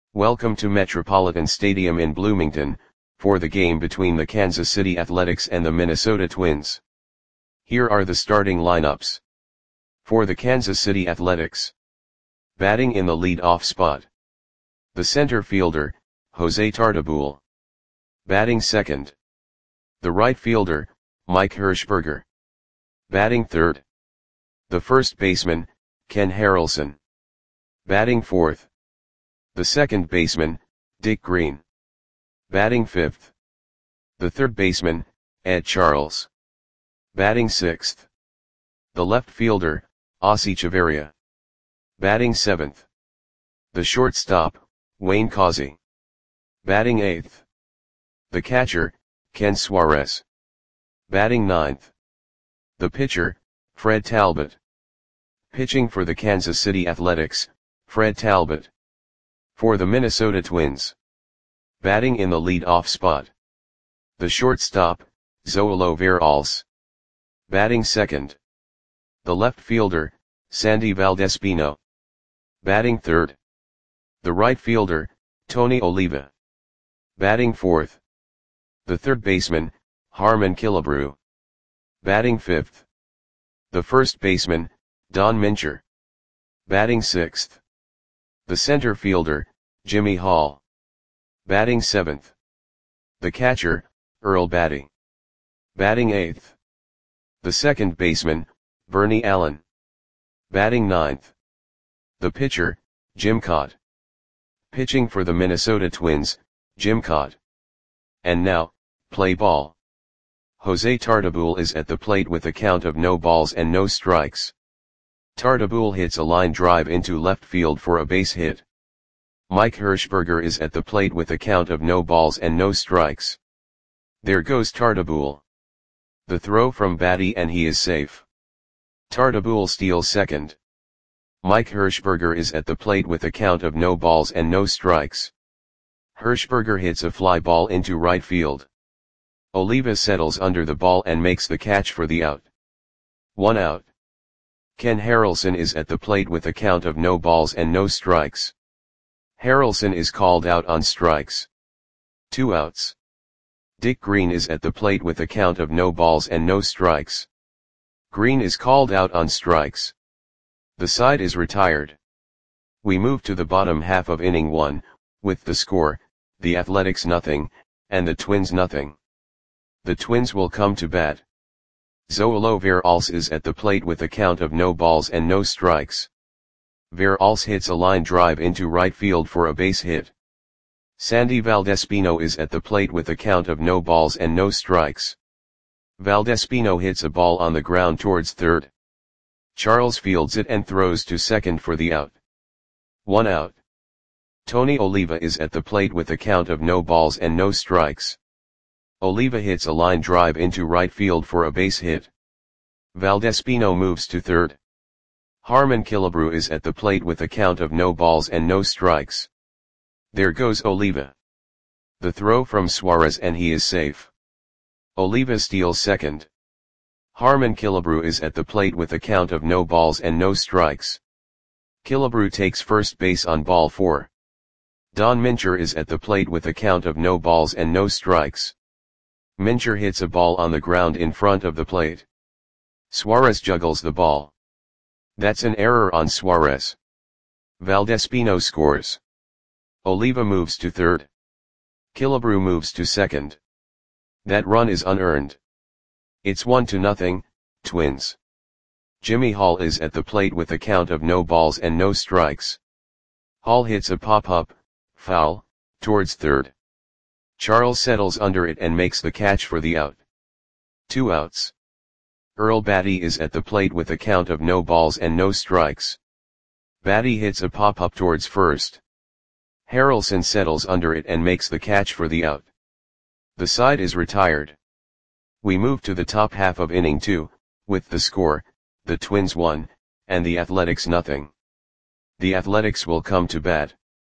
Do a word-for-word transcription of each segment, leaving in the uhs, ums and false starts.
Welcome to Metropolitan Stadium in Bloomington, for the game between the Kansas City Athletics and the Minnesota Twins. Here are the starting lineups. For the Kansas City Athletics. Batting in the lead-off spot. The center fielder, Jose Tartabull. Batting second. The right fielder, Mike Hershberger. Batting third. The first baseman, Ken Harrelson. Batting fourth. The second baseman, Dick Green. Batting fifth. The third baseman, Ed Charles. Batting sixth. The left fielder, Ozzie Chavarria. Batting seventh. The shortstop, Wayne Causey. Batting eighth. The catcher, Ken Suarez. Batting ninth. The pitcher, Fred Talbot. Pitching for the Kansas City Athletics, Fred Talbot. For the Minnesota Twins. Batting in the lead-off spot. The shortstop, Zoilo Veralles. Batting second. The left fielder, Sandy Valdespino. Batting third. The right fielder, Tony Oliva. Batting fourth. The third baseman, Harmon Killebrew. Batting fifth. The first baseman, Don Mincher. Batting sixth. The center fielder, Jimmy Hall. Batting seventh. The catcher, Earl Batty. Batting eighth. The second baseman, Bernie Allen. Batting ninth. The pitcher, Jim Kaat. Pitching for the Minnesota Twins, Jim Kaat. And now, play ball. Jose Tartabull is at the plate with a count of no balls and no strikes. Tartabull hits a line drive into left field for a base hit. Mike Hershberger is at the plate with a count of no balls and no strikes. There goes Tartabull. The throw from Batty and he is safe. Tartabull steals second. Mike Hershberger is at the plate with a count of no balls and no strikes. Hershberger hits a fly ball into right field. Oliva settles under the ball and makes the catch for the out. One out. Ken Harrelson is at the plate with a count of no balls and no strikes. Harrelson is called out on strikes. Two outs. Dick Green is at the plate with a count of no balls and no strikes. Green is called out on strikes. The side is retired. We move to the bottom half of inning one, with the score, the Athletics nothing, and the Twins nothing. The Twins will come to bat. Zoilo Veralles is at the plate with a count of no balls and no strikes. Veralles hits a line drive into right field for a base hit. Sandy Valdespino is at the plate with a count of no balls and no strikes. Valdespino hits a ball on the ground towards third. Charles fields it and throws to second for the out. One out. Tony Oliva is at the plate with a count of no balls and no strikes. Oliva hits a line drive into right field for a base hit. Valdespino moves to third. Harmon Killebrew is at the plate with a count of no balls and no strikes. There goes Oliva. The throw from Suarez and he is safe. Oliva steals second. Harmon Killebrew is at the plate with a count of no balls and no strikes. Killebrew takes first base on ball four. Don Mincher is at the plate with a count of no balls and no strikes. Mincher hits a ball on the ground in front of the plate. Suarez juggles the ball. That's an error on Suarez. Valdespino scores. Oliva moves to third. Killebrew moves to second. That run is unearned. It's one to nothing, Twins. Jimmy Hall is at the plate with a count of no balls and no strikes. Hall hits a pop-up, foul, towards third. Charles settles under it and makes the catch for the out. Two outs. Earl Batty is at the plate with a count of no balls and no strikes. Batty hits a pop-up towards first. Harrelson settles under it and makes the catch for the out. The side is retired. We move to the top half of inning two, with the score, the Twins one, and the Athletics nothing. The Athletics will come to bat.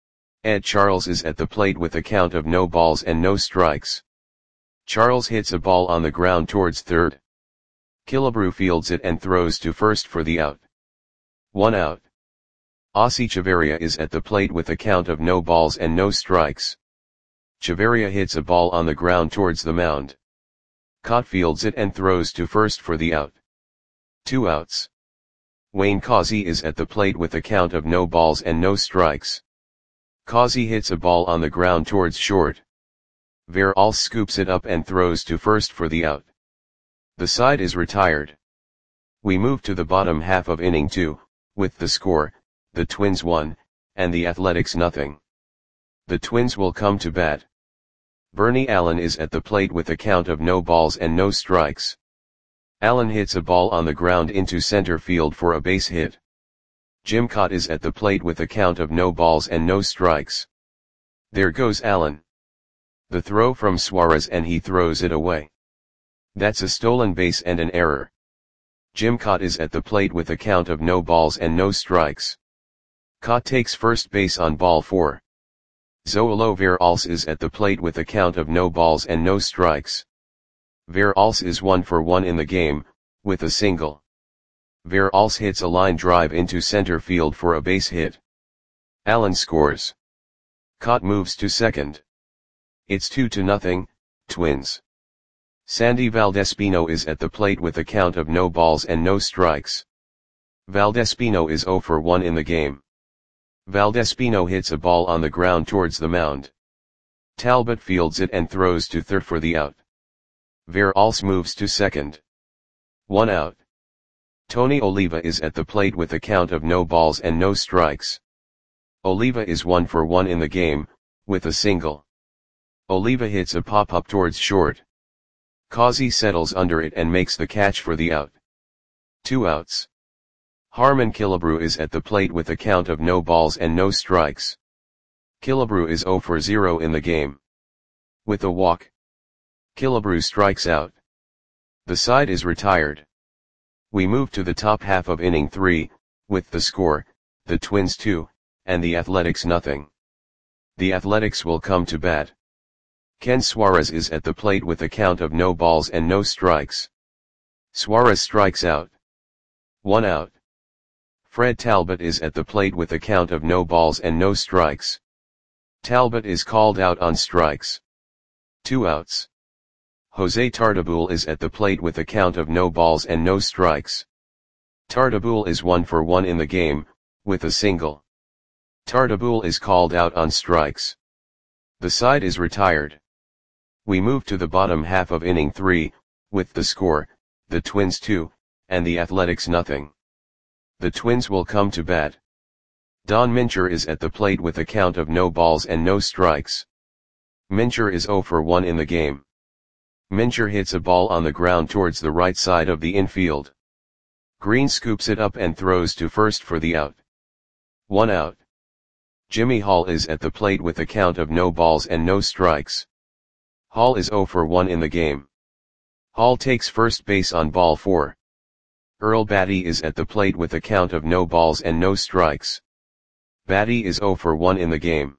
Ed Charles is at the plate with a count of no balls and no strikes. Charles hits a ball on the ground towards third. Killebrew fields it and throws to first for the out. One out. Aussie Chavarria is at the plate with a count of no balls and no strikes. Chavarria hits a ball on the ground towards the mound. Cott fields it and throws to first for the out. Two outs. Wayne Causey is at the plate with a count of no balls and no strikes. Causey hits a ball on the ground towards short. Veralls scoops it up and throws to first for the out. The side is retired. We move to the bottom half of inning two, with the score, the Twins one, and the Athletics nothing. The Twins will come to bat. Bernie Allen is at the plate with a count of no balls and no strikes. Allen hits a ball on the ground into center field for a base hit. Jim Kaat is at the plate with a count of no balls and no strikes. There goes Allen. The throw from Suarez and he throws it away. That's a stolen base and an error. Jim Kaat is at the plate with a count of no balls and no strikes. Kaat takes first base on ball four. Zoilo Veralls is at the plate with a count of no balls and no strikes. Veralls is one for one in the game, with a single. Veralls hits a line drive into center field for a base hit. Allen scores. Kaat moves to second. It's two to nothing, Twins. Sandy Valdespino is at the plate with a count of no balls and no strikes. Valdespino is zero for one in the game. Valdespino hits a ball on the ground towards the mound. Talbot fields it and throws to third for the out. Veralls moves to second. One out. Tony Oliva is at the plate with a count of no balls and no strikes. Oliva is one for one in the game, with a single. Oliva hits a pop-up towards short. Causey settles under it and makes the catch for the out. Two outs. Harmon Killebrew is at the plate with a count of no balls and no strikes. Killebrew is zero for zero in the game. With a walk, Killebrew strikes out. The side is retired. We move to the top half of inning three, with the score, the Twins two, and the Athletics nothing. The Athletics will come to bat. Ken Suarez is at the plate with a count of no balls and no strikes. Suarez strikes out. One out. Fred Talbot is at the plate with a count of no balls and no strikes. Talbot is called out on strikes. Two outs. Jose Tartabull is at the plate with a count of no balls and no strikes. Tartabull is one for one in the game, with a single. Tartabull is called out on strikes. The side is retired. We move to the bottom half of inning three, with the score, the Twins two, and the Athletics nothing. The Twins will come to bat. Don Mincher is at the plate with a count of no balls and no strikes. Mincher is zero for one in the game. Mincher hits a ball on the ground towards the right side of the infield. Green scoops it up and throws to first for the out. One out. Jimmy Hall is at the plate with a count of no balls and no strikes. Hall is zero for one in the game. Hall takes first base on ball four. Earl Batty is at the plate with a count of no balls and no strikes. Batty is zero for one in the game.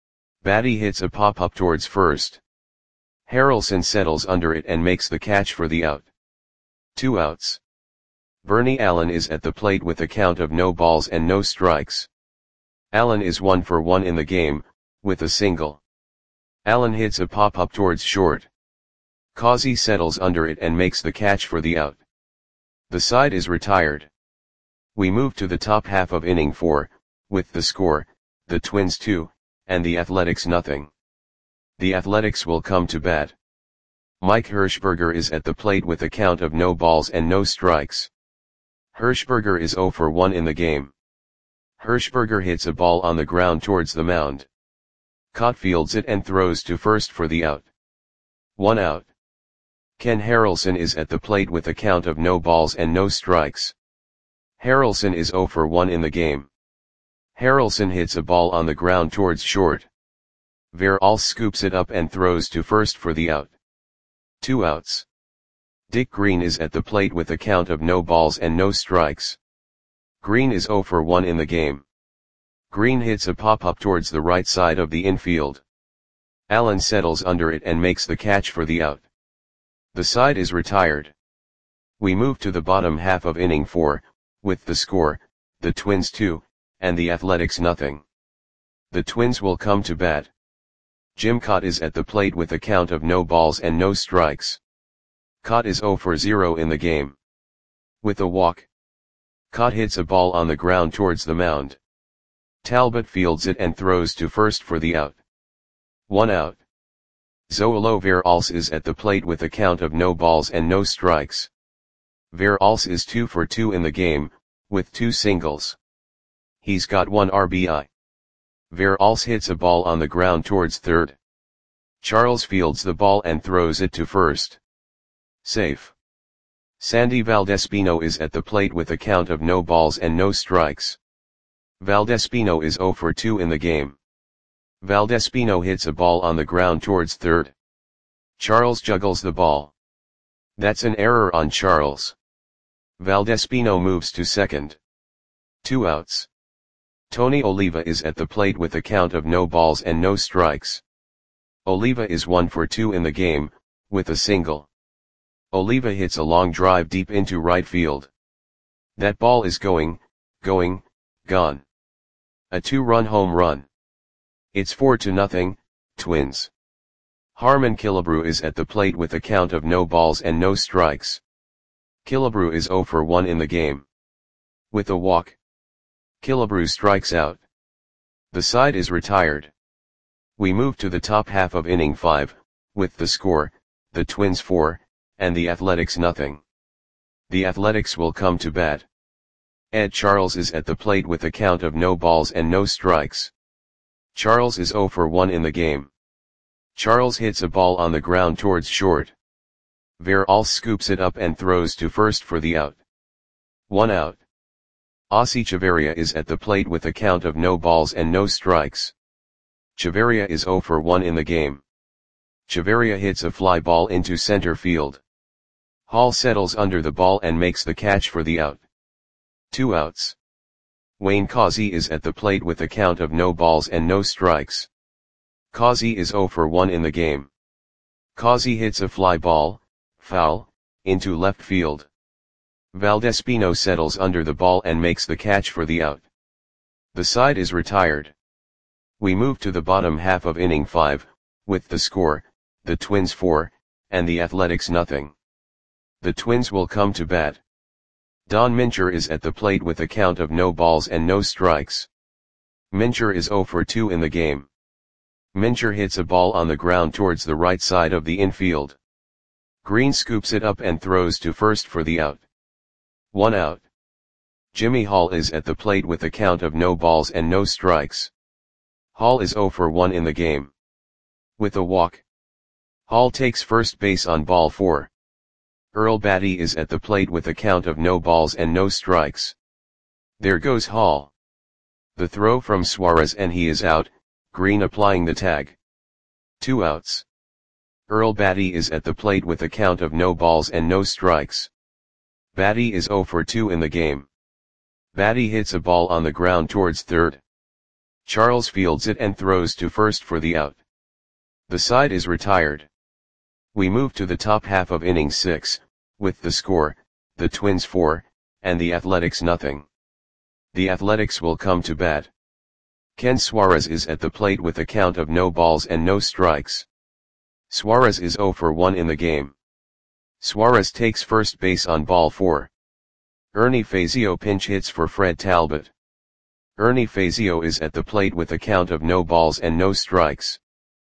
Batty hits a pop-up towards first. Harrelson settles under it and makes the catch for the out. Two outs. Bernie Allen is at the plate with a count of no balls and no strikes. Allen is one for one in the game, with a single. Allen hits a pop-up towards short. Causey settles under it and makes the catch for the out. The side is retired. We move to the top half of inning four, with the score, the Twins two, and the Athletics nothing. The Athletics will come to bat. Mike Hirschberger is at the plate with a count of no balls and no strikes. Hirschberger is zero for one in the game. Hirschberger hits a ball on the ground towards the mound. Kaat fields it and throws to first for the out. One out. Ken Harrelson is at the plate with a count of no balls and no strikes. Harrelson is zero for one in the game. Harrelson hits a ball on the ground towards short. Veralls scoops it up and throws to first for the out. Two outs. Dick Green is at the plate with a count of no balls and no strikes. Green is zero for one in the game. Green hits a pop-up towards the right side of the infield. Allen settles under it and makes the catch for the out. The side is retired. We move to the bottom half of inning four, with the score, the Twins two, and the Athletics nothing. The Twins will come to bat. Jim Kaat is at the plate with a count of no balls and no strikes. Kaat is zero for zero in the game. With a walk, Kaat hits a ball on the ground towards the mound. Talbot fields it and throws to first for the out. One out. Zoilo Veralce is at the plate with a count of no balls and no strikes. Veralce is two for two in the game, with two singles. He's got one R B I. Veralce hits a ball on the ground towards third. Charles fields the ball and throws it to first. Safe. Sandy Valdespino is at the plate with a count of no balls and no strikes. Valdespino is zero for two in the game. Valdespino hits a ball on the ground towards third. Charles juggles the ball. That's an error on Charles. Valdespino moves to second. Two outs. Tony Oliva is at the plate with a count of no balls and no strikes. Oliva is one for two in the game, with a single. Oliva hits a long drive deep into right field. That ball is going, going, gone. A two-run home run. It's four to nothing, Twins. Harmon Killebrew is at the plate with a count of no balls and no strikes. Killebrew is zero for one in the game. With a walk, Killebrew strikes out. The side is retired. We move to the top half of inning five, with the score, the Twins four, and the Athletics nothing. The Athletics will come to bat. Ed Charles is at the plate with a count of no balls and no strikes. Charles is zero for one in the game. Charles hits a ball on the ground towards short. Veralce scoops it up and throws to first for the out. One out. Ossie Chavarria is at the plate with a count of no balls and no strikes. Chavarria is zero for one in the game. Chavarria hits a fly ball into center field. Hall settles under the ball and makes the catch for the out. Two outs. Wayne Causey is at the plate with a count of no balls and no strikes. Causey is zero for one in the game. Causey hits a fly ball, foul, into left field. Valdespino settles under the ball and makes the catch for the out. The side is retired. We move to the bottom half of inning five, with the score, the Twins four, and the Athletics nothing. The Twins will come to bat. Don Mincher is at the plate with a count of no balls and no strikes. Mincher is zero for two in the game. Mincher hits a ball on the ground towards the right side of the infield. Green scoops it up and throws to first for the out. One out. Jimmy Hall is at the plate with a count of no balls and no strikes. Hall is zero for one in the game. With a walk, Hall takes first base on ball four. Earl Batty is at the plate with a count of no balls and no strikes. There goes Hall. The throw from Suarez and he is out, Green applying the tag. Two outs. Earl Batty is at the plate with a count of no balls and no strikes. Batty is zero for two in the game. Batty hits a ball on the ground towards third. Charles fields it and throws to first for the out. The side is retired. We move to the top half of inning six, with the score, the Twins four, and the Athletics nothing. The Athletics will come to bat. Ken Suarez is at the plate with a count of no balls and no strikes. Suarez is zero for one in the game. Suarez takes first base on ball four. Ernie Fazio pinch hits for Fred Talbot. Ernie Fazio is at the plate with a count of no balls and no strikes.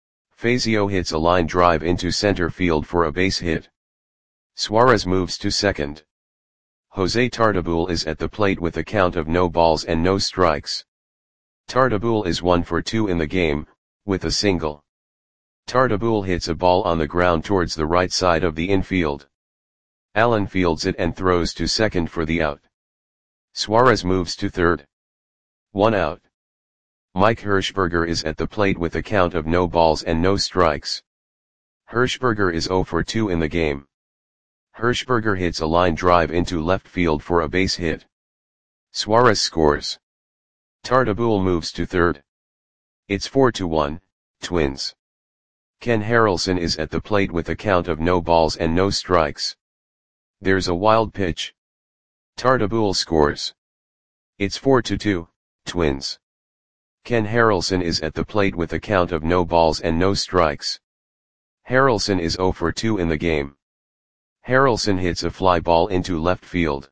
Fazio hits a line drive into center field for a base hit. Suarez moves to second. Jose Tartabull is at the plate with a count of no balls and no strikes. Tartabull is one for two in the game, with a single. Tartabull hits a ball on the ground towards the right side of the infield. Allen fields it and throws to second for the out. Suarez moves to third. One out. Mike Hirschberger is at the plate with a count of no balls and no strikes. Hirschberger is zero for two in the game. Hirschberger hits a line drive into left field for a base hit. Suarez scores. Tartabull moves to third. It's four to one, Twins. Ken Harrelson is at the plate with a count of no balls and no strikes. There's a wild pitch. Tartabull scores. It's four to two, Twins. Ken Harrelson is at the plate with a count of no balls and no strikes. Harrelson is zero for two in the game. Harrelson hits a fly ball into left field.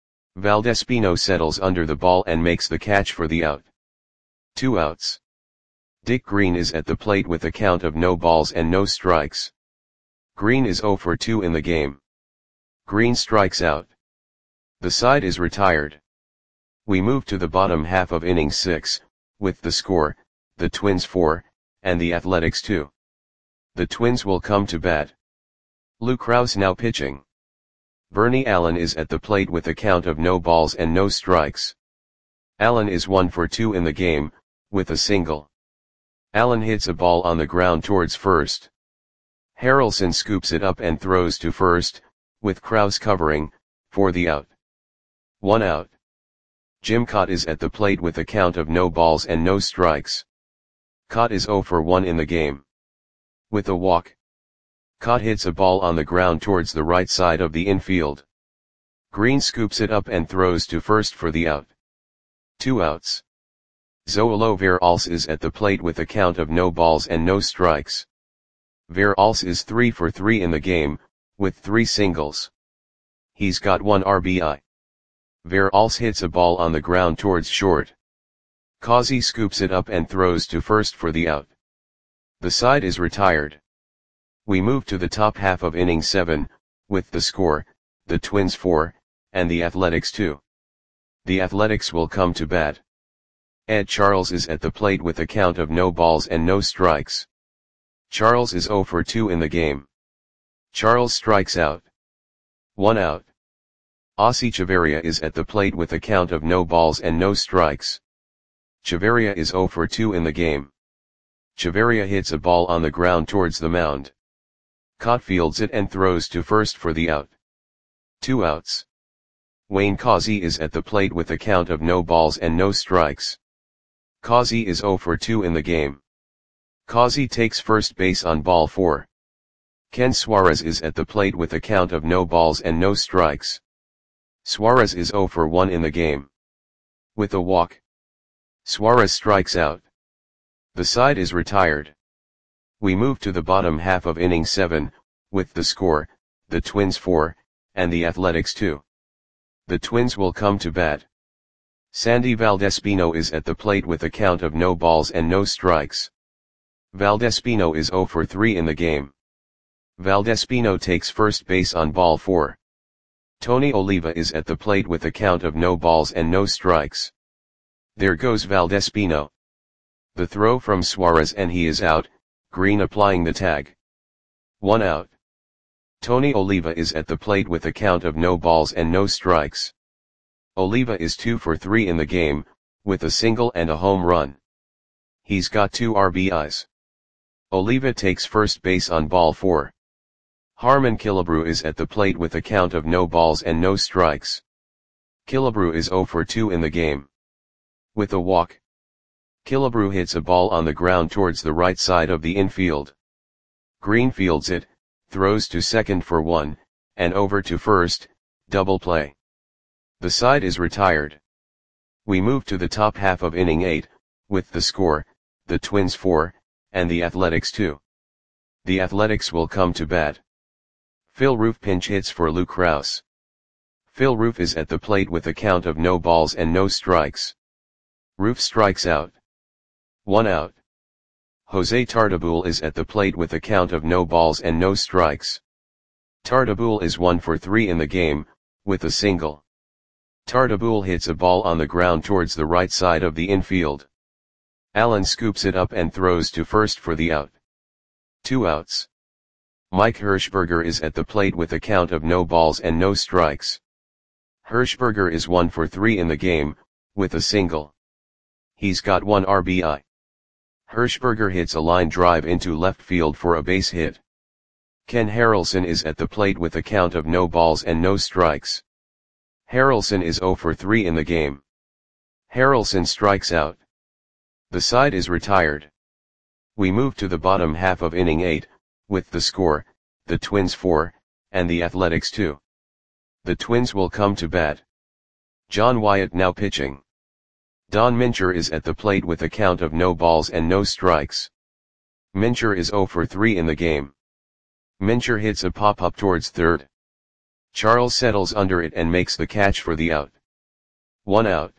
Valdespino settles under the ball and makes the catch for the out. Two outs. Dick Green is at the plate with a count of no balls and no strikes. Green is zero for two in the game. Green strikes out. The side is retired. We move to the bottom half of inning six, with the score, the Twins four, and the Athletics two. The Twins will come to bat. Lou Krause now pitching. Bernie Allen is at the plate with a count of no balls and no strikes. Allen is one for two in the game, with a single. Allen hits a ball on the ground towards first. Harrelson scoops it up and throws to first, with Krause covering, for the out. One out. Jim Kaat is at the plate with a count of no balls and no strikes. Kaat is zero for one in the game. With a walk. Kaat hits a ball on the ground towards the right side of the infield. Green scoops it up and throws to first for the out. Two outs. Zoilo Veralce is at the plate with a count of no balls and no strikes. Veralce is three for three in the game, with three singles. He's got one R B I. Veralce hits a ball on the ground towards short. Causey scoops it up and throws to first for the out. The side is retired. We move to the top half of inning seven, with the score, the Twins four, and the Athletics two. The Athletics will come to bat. Ed Charles is at the plate with a count of no balls and no strikes. Charles is zero for two in the game. Charles strikes out. One out. Ossie Chavarria is at the plate with a count of no balls and no strikes. Chavarria is zero for two in the game. Chavarria hits a ball on the ground towards the mound. Kaat fields it and throws to first for the out. Two outs. Wayne Causey is at the plate with a count of no balls and no strikes. Causey is zero for two in the game. Causey takes first base on ball four. Ken Suarez is at the plate with a count of no balls and no strikes. Suarez is zero for one in the game. With a walk. Suarez strikes out. The side is retired. We move to the bottom half of inning seven, with the score, the Twins four, and the Athletics two. The Twins will come to bat. Sandy Valdespino is at the plate with a count of no balls and no strikes. Valdespino is zero for three in the game. Valdespino takes first base on ball four. Tony Oliva is at the plate with a count of no balls and no strikes. There goes Valdespino. The throw from Suarez and he is out, Green applying the tag. One out. Tony Oliva is at the plate with a count of no balls and no strikes. Oliva is two for three in the game, with a single and a home run. He's got two R B Is. Oliva takes first base on ball four. Harmon Killebrew is at the plate with a count of no balls and no strikes. Killebrew is zero for two in the game. With a walk. Killebrew hits a ball on the ground towards the right side of the infield. Green fields it, throws to second for one, and over to first, double play. The side is retired. We move to the top half of inning eight, with the score, the Twins four, and the Athletics two. The Athletics will come to bat. Phil Roof pinch hits for Lou Krause. Phil Roof is at the plate with a count of no balls and no strikes. Roof strikes out. One out. Jose Tartabull is at the plate with a count of no balls and no strikes. Tartabull is one for three in the game, with a single. Tartabull hits a ball on the ground towards the right side of the infield. Allen scoops it up and throws to first for the out. Two outs. Mike Hirschberger is at the plate with a count of no balls and no strikes. Hirschberger is one for three in the game, with a single. He's got one R B I. Hirschberger hits a line drive into left field for a base hit. Ken Harrelson is at the plate with a count of no balls and no strikes. Harrelson is zero for three in the game. Harrelson strikes out. The side is retired. We move to the bottom half of inning eight, with the score, the Twins four, and the Athletics two. The Twins will come to bat. John Wyatt now pitching. Don Mincher is at the plate with a count of no balls and no strikes. Mincher is zero for three in the game. Mincher hits a pop-up towards third. Charles settles under it and makes the catch for the out. One out.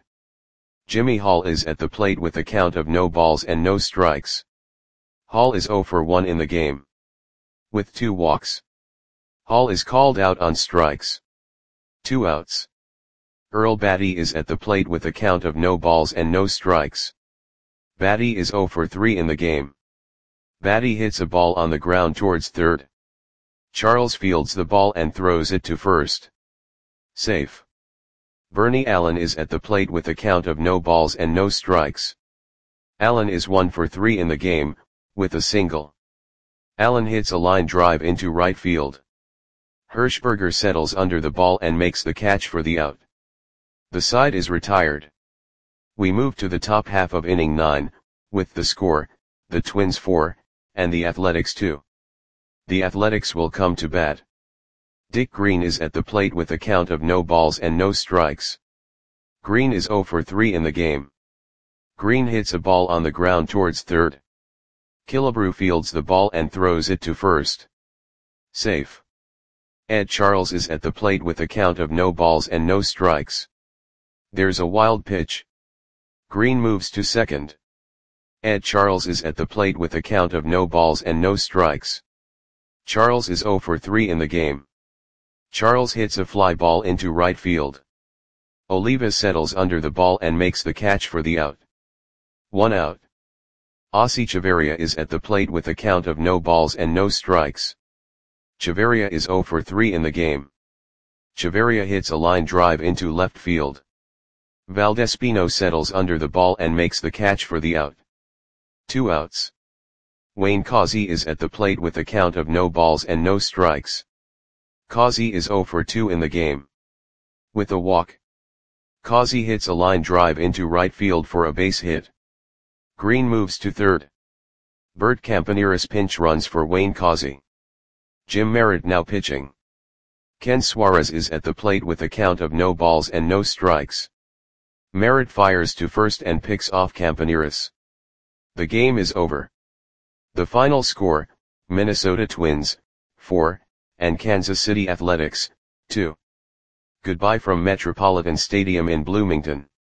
Jimmy Hall is at the plate with a count of no balls and no strikes. Hall is zero for one in the game. With two walks. Hall is called out on strikes. Two outs. Earl Batty is at the plate with a count of no balls and no strikes. Batty is zero for three in the game. Batty hits a ball on the ground towards third. Charles fields the ball and throws it to first. Safe. Bernie Allen is at the plate with a count of no balls and no strikes. Allen is one for three in the game, with a single. Allen hits a line drive into right field. Hirschberger settles under the ball and makes the catch for the out. The side is retired. We move to the top half of inning nine, with the score, the Twins four, and the Athletics two. The Athletics will come to bat. Dick Green is at the plate with a count of no balls and no strikes. Green is zero for three in the game. Green hits a ball on the ground towards third. Killebrew fields the ball and throws it to first. Safe. Ed Charles is at the plate with a count of no balls and no strikes. There's a wild pitch. Green moves to second. Ed Charles is at the plate with a count of no balls and no strikes. Charles is zero for three in the game. Charles hits a fly ball into right field. Oliva settles under the ball and makes the catch for the out. One out. Ossie Chavarria is at the plate with a count of no balls and no strikes. Chavarria is zero for three in the game. Chavarria hits a line drive into left field. Valdespino settles under the ball and makes the catch for the out. Two outs. Wayne Causey is at the plate with a count of no balls and no strikes. Causey is zero for two in the game. With a walk. Causey hits a line drive into right field for a base hit. Green moves to third. Bert Campaneris pinch runs for Wayne Causey. Jim Merritt now pitching. Ken Suarez is at the plate with a count of no balls and no strikes. Merritt fires to first and picks off Campaneris. The game is over. The final score, Minnesota Twins, four, and Kansas City Athletics, two. Goodbye from Metropolitan Stadium in Bloomington.